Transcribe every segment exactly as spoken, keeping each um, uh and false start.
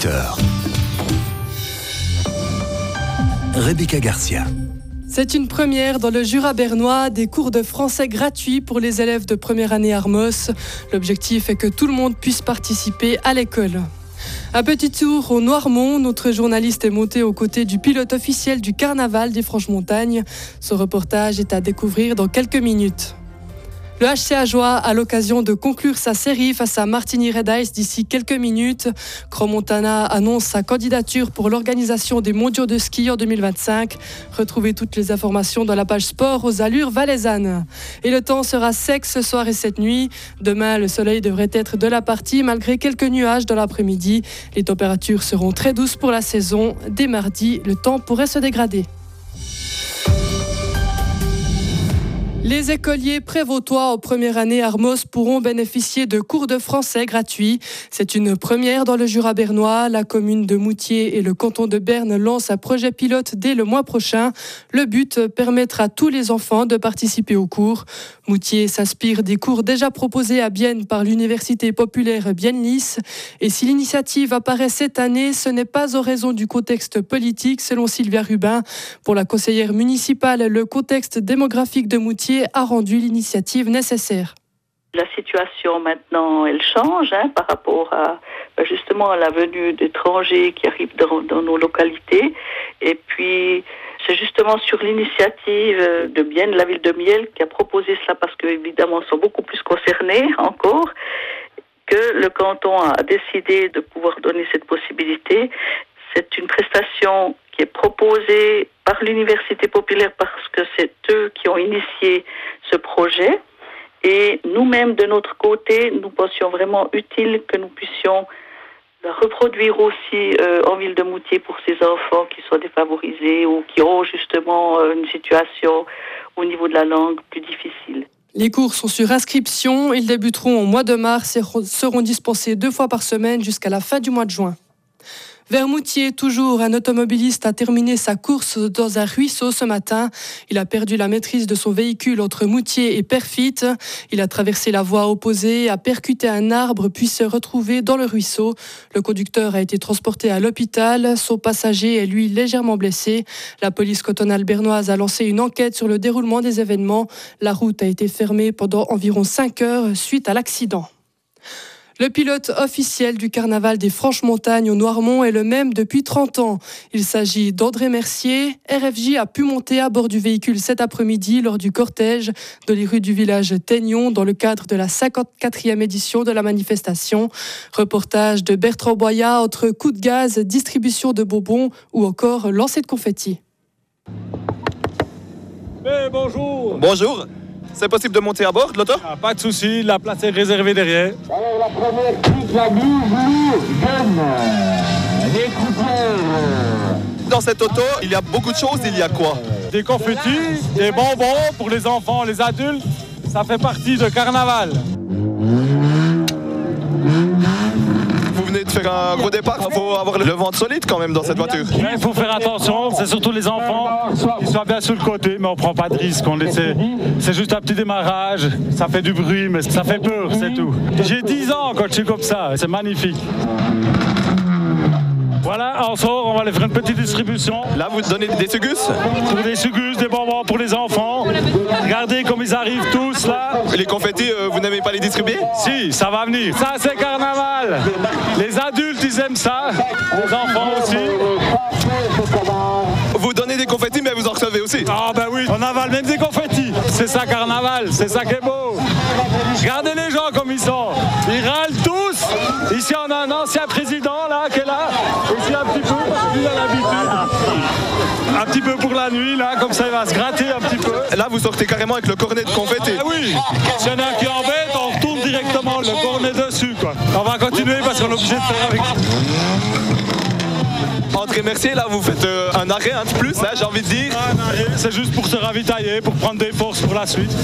dix-huit heures. Rebecca Garcia. C'est une première dans le Jura bernois, des cours de français gratuits pour les élèves de première année Armos. L'objectif est que tout le monde puisse participer à l'école. Un petit tour au Noirmont, notre journaliste est monté aux côtés du pilote officiel du carnaval des Franches-Montagnes. Ce reportage est à découvrir dans quelques minutes. Le H C Ajoie a l'occasion de conclure sa série face à Martigny Red Ice d'ici quelques minutes. Crans-Montana annonce sa candidature pour l'organisation des mondiaux de ski en deux mille vingt-cinq. Retrouvez toutes les informations dans la page sport aux allures valaisannes. Et le temps sera sec ce soir et cette nuit. Demain, le soleil devrait être de la partie malgré quelques nuages dans l'après-midi. Les températures seront très douces pour la saison. Dès mardi, le temps pourrait se dégrader. Les écoliers prévôtois en première année Armos pourront bénéficier de cours de français gratuits. C'est une première dans le Jura bernois. La commune de Moutier et le canton de Berne lancent un projet pilote dès le mois prochain. Le but, permettre à tous les enfants de participer aux cours. Moutier s'inspire des cours déjà proposés à Bienne par l'Université populaire Bienne-Lys. Et si l'initiative apparaît cette année, ce n'est pas en raison du contexte politique, selon Sylvia Rubin. Pour la conseillère municipale, le contexte démographique de Moutier a rendu l'initiative nécessaire. La situation maintenant, elle change hein, par rapport à justement à la venue d'étrangers qui arrivent dans, dans nos localités. Et puis, c'est justement sur l'initiative de Bienne, la ville de Miel, qui a proposé cela parce qu'évidemment, ils sont beaucoup plus concernés encore, que le canton a décidé de pouvoir donner cette possibilité. C'est une prestation qui est proposée par l'Université populaire parce que c'est eux qui ont initié ce projet. Et nous-mêmes, de notre côté, nous pensions vraiment utile que nous puissions la reproduire aussi euh, en ville de Moutier pour ces enfants qui sont défavorisés ou qui ont justement euh, une situation au niveau de la langue plus difficile. Les cours sont sur inscription. Ils débuteront au mois de mars et seront dispensés deux fois par semaine jusqu'à la fin du mois de juin. Vers Moutier, toujours, un automobiliste a terminé sa course dans un ruisseau ce matin. Il a perdu la maîtrise de son véhicule entre Moutier et Perfit. Il a traversé la voie opposée, a percuté un arbre puis s'est retrouvé dans le ruisseau. Le conducteur a été transporté à l'hôpital. Son passager est lui légèrement blessé. La police cantonale bernoise a lancé une enquête sur le déroulement des événements. La route a été fermée pendant environ cinq heures suite à l'accident. Le pilote officiel du carnaval des Franches-Montagnes au Noirmont est le même depuis trente ans. Il s'agit d'André Mercier. R F J a pu monter à bord du véhicule cet après-midi lors du cortège dans les rues du village Taignon dans le cadre de la cinquante-quatrième édition de la manifestation. Reportage de Bertrand Boyat entre coups de gaz, distribution de bonbons ou encore lancer de confettis. Mais bonjour. Bonjour. C'est possible de monter à bord de l'auto ? Ah, pas de souci, la place est réservée derrière. Alors la première clique, la douze, jeune, les coupeurs. Dans cette auto, il y a beaucoup de choses. Il y a quoi ? Des confettis, des bonbons pour les enfants, les adultes. Ça fait partie de carnaval. Vous venez de faire un gros départ. Il faut avoir le ventre solide quand même dans cette voiture. Il faut faire attention, c'est surtout les enfants qui soient bien sur le côté, mais on prend pas de risque. On laisse... C'est juste un petit démarrage, ça fait du bruit, mais ça fait peur, c'est tout. J'ai dix ans quand je suis comme ça, c'est magnifique. Voilà, on sort, on va aller faire une petite distribution. Là, vous donnez des sugus ? Pour des sugus, des bonbons pour les enfants. Regardez comme ils arrivent tous là. Les confettis, euh, vous n'aimez pas les distribuer ? Si, ça va venir. Ça, c'est carnaval. Les adultes, ils aiment ça. Les enfants aussi. Vous donnez des confettis, mais vous en recevez aussi ? Ah ben oui, on avale même des confettis. C'est ça, carnaval. C'est ça qui est beau. Regardez les gens comme ils sont. Ils râlent tous. Ici, on a un ancien président là qui est là. Ici, un petit peu, parce que lui, il a l'habitude. Un petit peu pour la nuit, là, comme ça, il va se gratter un petit peu. Là, vous sortez carrément avec le cornet de confettis. Ah oui, s'il y en a un qui embête, on retourne directement le cornet dessus, quoi. On va continuer parce qu'on est obligé de faire avec. André Mercier, là, vous faites euh, un arrêt un petit plus, là, j'ai envie de dire. Un arrêt, c'est juste pour se ravitailler, pour prendre des forces pour la suite.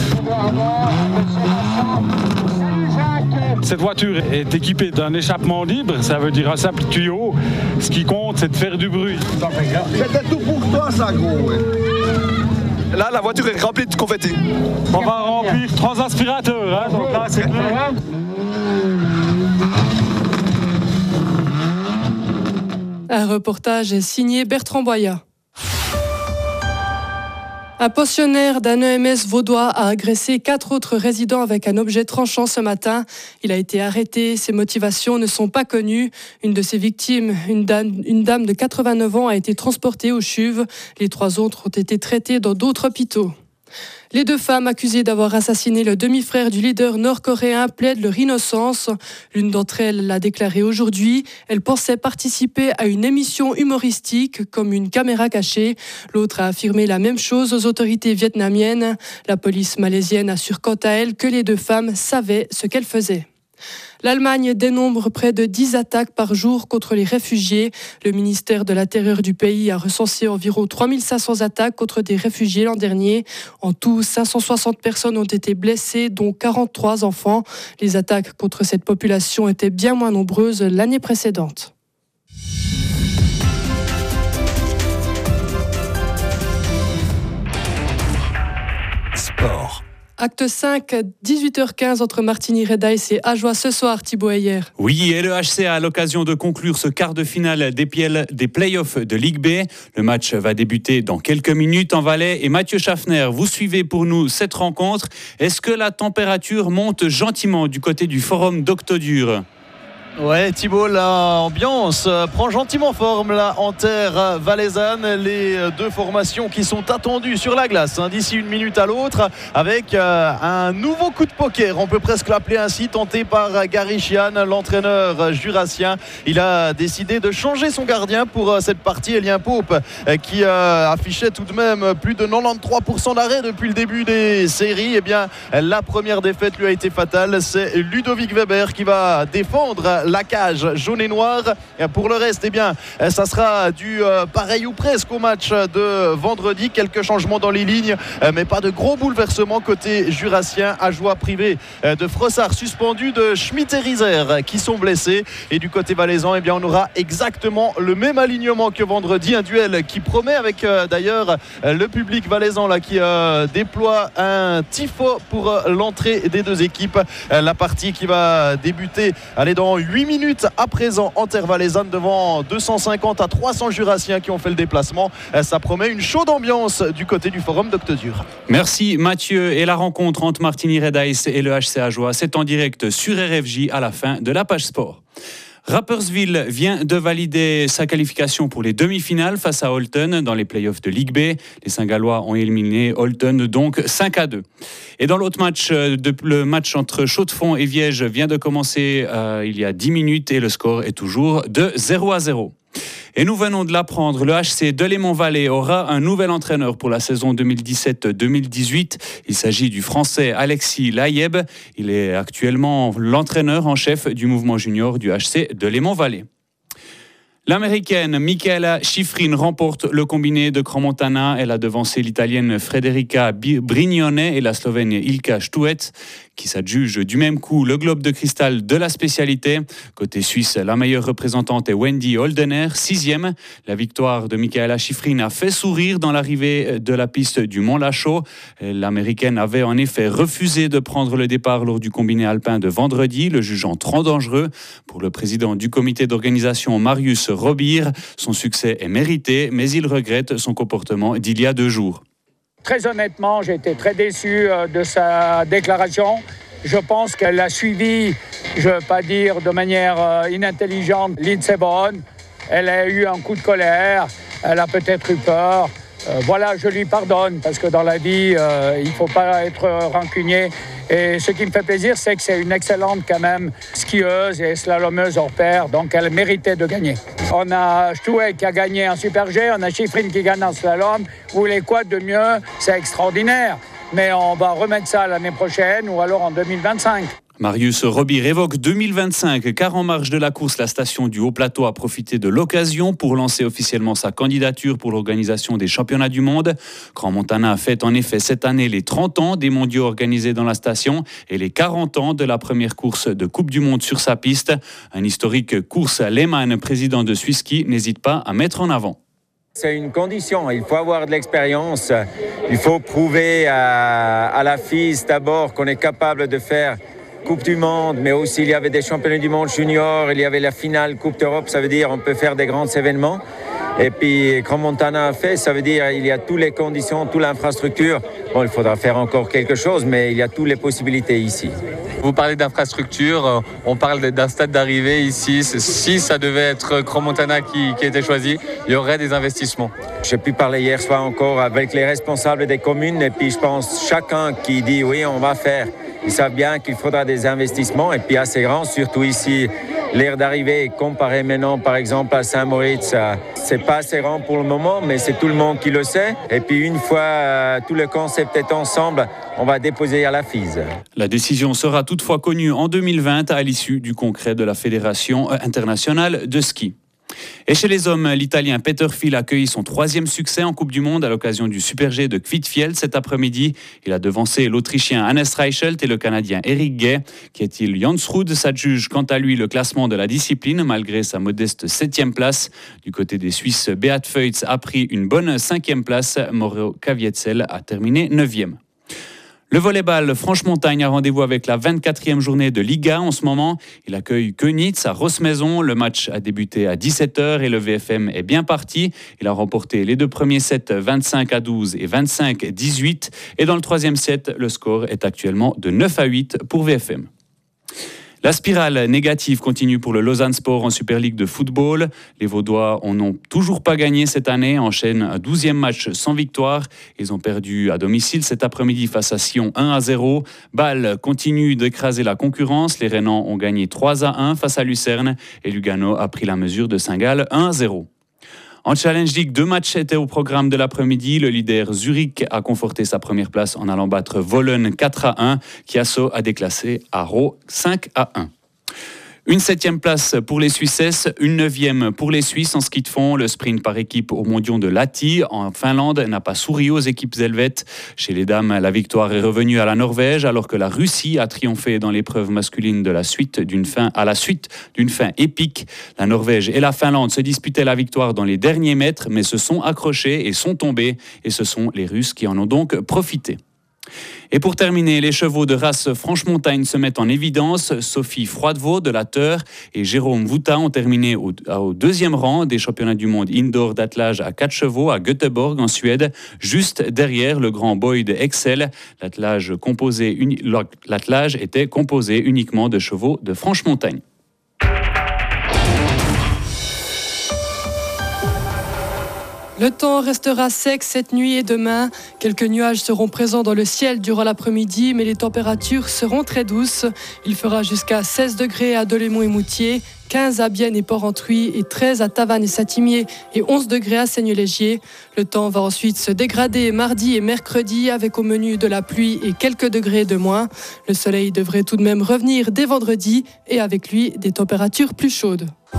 Cette voiture est équipée d'un échappement libre, ça veut dire un simple tuyau. Ce qui compte, c'est de faire du bruit. C'était tout pour toi, ça, gros. Là, la voiture est remplie de confettis. On va remplir trois aspirateurs, hein, donc là, c'est clair. Un reportage signé Bertrand Boya. Un pensionnaire d'un E M S vaudois a agressé quatre autres résidents avec un objet tranchant ce matin. Il a été arrêté. Ses motivations ne sont pas connues. Une de ses victimes, une dame, une dame de quatre-vingt-neuf ans, a été transportée au CHUV. Les trois autres ont été traités dans d'autres hôpitaux. Les deux femmes accusées d'avoir assassiné le demi-frère du leader nord-coréen plaident leur innocence. L'une d'entre elles l'a déclaré aujourd'hui. Elle pensait participer à une émission humoristique comme une caméra cachée. L'autre a affirmé la même chose aux autorités vietnamiennes. La police malaisienne assure quant à elle que les deux femmes savaient ce qu'elles faisaient. L'Allemagne dénombre près de dix attaques par jour contre les réfugiés. Le ministère de l'Intérieur du pays a recensé environ trois mille cinq cents attaques contre des réfugiés l'an dernier. En tout, cinq cent soixante personnes ont été blessées, dont quarante-trois enfants. Les attaques contre cette population étaient bien moins nombreuses l'année précédente. Sport. Acte cinq, dix-huit heures quinze entre Martigny-Red Ice et Ajoie ce soir, Thibaut Heyer. Oui, et le H C A a l'occasion de conclure ce quart de finale des, piels, des play-offs de Ligue B. Le match va débuter dans quelques minutes en Valais. Et Mathieu Schaffner, vous suivez pour nous cette rencontre. Est-ce que la température monte gentiment du côté du forum d'Octodur ? Ouais, Thibaut, l'ambiance prend gentiment forme là en terre valaisanne. Les deux formations qui sont attendues sur la glace hein, d'ici une minute à l'autre, avec euh, un nouveau coup de poker, on peut presque l'appeler ainsi, tenté par Gary Chian, l'entraîneur jurassien. Il a décidé de changer son gardien pour euh, cette partie. Elien Pope euh, qui euh, affichait tout de même plus de quatre-vingt-treize pour cent d'arrêt depuis le début des séries. Eh bien, la première défaite lui a été fatale. C'est Ludovic Weber qui va défendre la cage jaune et noire. Pour le reste, eh bien, ça sera du euh, pareil ou presque au match de vendredi. Quelques changements dans les lignes, euh, mais pas de gros bouleversements côté jurassien. Ajoie privé euh, de Frossard, suspendu, de Schmitt et Riser qui sont blessés. Et du côté valaisan, eh bien, on aura exactement le même alignement que vendredi. Un duel qui promet avec euh, d'ailleurs euh, le public valaisan là, qui euh, déploie un tifo pour euh, l'entrée des deux équipes. Euh, la partie qui va débuter allez, dans huit minutes à présent en terre valaisanne devant deux cent cinquante à trois cents jurassiens qui ont fait le déplacement. Ça promet une chaude ambiance du côté du forum d'Octodur. Merci Mathieu. Et la rencontre entre Martigny-Red Ice et le H C Ajoie, c'est en direct sur R F J à la fin de la page sport. Rapperswil vient de valider sa qualification pour les demi-finales face à Holton dans les playoffs de Ligue B. Les Saint-Gallois ont éliminé Holton donc cinq à deux. Et dans l'autre match, de, le match entre Chaux-de-Fonds et Viège vient de commencer euh, il y a dix minutes et le score est toujours de zéro à zéro. Et nous venons de l'apprendre, le H C Delémont-Vallée aura un nouvel entraîneur pour la saison deux mille dix-sept deux mille dix-huit. Il s'agit du Français Alexis Layeb. Il est actuellement l'entraîneur en chef du mouvement junior du H C Delémont-Vallée. L'Américaine Michaela Schifrin remporte le combiné de Crans-Montana. Elle a devancé l'Italienne Frederica Brignone et la Slovène Ilka Stuet, qui s'adjuge du même coup le globe de cristal de la spécialité. Côté suisse, la meilleure représentante est Wendy Holdener, sixième. La victoire de Michaela Schifrin a fait sourire dans l'arrivée de la piste du Mont-Lachaud. L'Américaine avait en effet refusé de prendre le départ lors du combiné alpin de vendredi, le jugeant trop dangereux. Pour le président du comité d'organisation, Marius Robir, son succès est mérité, mais il regrette son comportement d'il y a deux jours. Très honnêtement, j'ai été très déçu de sa déclaration. Je pense qu'elle a suivi, je ne veux pas dire de manière inintelligente, Lindsey Vonn. Elle a eu un coup de colère, elle a peut-être eu peur. Euh, voilà, je lui pardonne parce que dans la vie, euh, il ne faut pas être rancunier. Et ce qui me fait plaisir, c'est que c'est une excellente quand même skieuse et slalomeuse hors pair, donc elle méritait de gagner. On a Stouet qui a gagné en Super G, on a Schifrin qui gagne en slalom. Vous voulez quoi de mieux? C'est extraordinaire. Mais on va remettre ça l'année prochaine ou alors en deux mille vingt-cinq. Marius Robir évoque deux mille vingt-cinq, car en marge de la course, la station du Haut-Plateau a profité de l'occasion pour lancer officiellement sa candidature pour l'organisation des championnats du monde. Crans-Montana a fait en effet cette année les trente ans des mondiaux organisés dans la station et les quarante ans de la première course de Coupe du Monde sur sa piste. Un historique course Lehmann, président de Swisski, n'hésite pas à mettre en avant. C'est une condition, il faut avoir de l'expérience, il faut prouver à, à la F I S d'abord qu'on est capable de faire Coupe du Monde, mais aussi il y avait des championnats du monde junior, il y avait la finale Coupe d'Europe, ça veut dire on peut faire des grands événements. Et puis, Crans-Montana a fait, ça veut dire il y a toutes les conditions, toute l'infrastructure. Bon, il faudra faire encore quelque chose, mais il y a toutes les possibilités ici. Vous parlez d'infrastructure, on parle d'un stade d'arrivée ici. Si ça devait être Crans-Montana qui, qui était choisi, il y aurait des investissements. J'ai pu parler hier soir encore avec les responsables des communes et puis je pense chacun qui dit oui, on va faire. Ils savent bien qu'il faudra des investissements et puis assez grands, surtout ici. L'aire d'arrivée comparé maintenant par exemple à Saint-Moritz, c'est pas assez grand pour le moment, mais c'est tout le monde qui le sait. Et puis une fois euh, tout le concept est ensemble, on va déposer à la F I S. La décision sera toutefois connue en deux mille vingt à l'issue du congrès de la Fédération internationale de ski. Et chez les hommes, l'Italien Peter Fil accueille son troisième succès en Coupe du Monde à l'occasion du Super G de Kvitfjell cet après-midi. Il a devancé l'Autrichien Hannes Reichelt et le Canadien Eric Gay. Kjetil Jansrud s'adjuge quant à lui le classement de la discipline malgré sa modeste septième place. Du côté des Suisses, Beat Feutz a pris une bonne cinquième place. Mauro Kavietzel a terminé neuvième. Le volleyball Franche-Montagne a rendez-vous avec la vingt-quatrième journée de Liga en ce moment. Il accueille Könitz à Rossmaison. Le match a débuté à dix-sept heures et le V F M est bien parti. Il a remporté les deux premiers sets vingt-cinq à douze et vingt-cinq à dix-huit. Et dans le troisième set, le score est actuellement de neuf à huit pour V F M. La spirale négative continue pour le Lausanne Sport en Super League de football. Les Vaudois n'ont toujours pas gagné cette année, enchaînent un douzième match sans victoire. Ils ont perdu à domicile cet après-midi face à Sion un à zéro. Bâle continue d'écraser la concurrence. Les Rhénans ont gagné trois à un face à Lucerne et Lugano a pris la mesure de Saint-Gall un à zéro. En Challenge League, deux matchs étaient au programme de l'après-midi. Le leader Zurich a conforté sa première place en allant battre Wohlen quatre à un. Chiasso a déclassé Haro cinq à un. Une septième place pour les Suissesses, une neuvième pour les Suisses en ski de fond. Le sprint par équipe au mondiaux de Lahti en Finlande n'a pas souri aux équipes helvètes. Chez les dames, la victoire est revenue à la Norvège alors que la Russie a triomphé dans l'épreuve masculine de la suite d'une fin à la suite d'une fin épique. La Norvège et la Finlande se disputaient la victoire dans les derniers mètres mais se sont accrochés et sont tombés et ce sont les Russes qui en ont donc profité. Et pour terminer, les chevaux de race Franche-Montagne se mettent en évidence. Sophie Froidevaux de la Teur et Jérôme Vouta ont terminé au, au deuxième rang des championnats du monde indoor d'attelage à quatre chevaux à Göteborg en Suède, juste derrière le grand Boyd Excel. L'attelage, composé uni, l'attelage était composé uniquement de chevaux de Franche-Montagne. Le temps restera sec cette nuit et demain. Quelques nuages seront présents dans le ciel durant l'après-midi, mais les températures seront très douces. Il fera jusqu'à seize degrés à Delémont et Moutier, quinze à Bienne et Port-Entruy et treize à Tavannes et Saint-Imier et onze degrés à Seignelay-Légier. Le temps va ensuite se dégrader mardi et mercredi avec au menu de la pluie et quelques degrés de moins. Le soleil devrait tout de même revenir dès vendredi et avec lui des températures plus chaudes.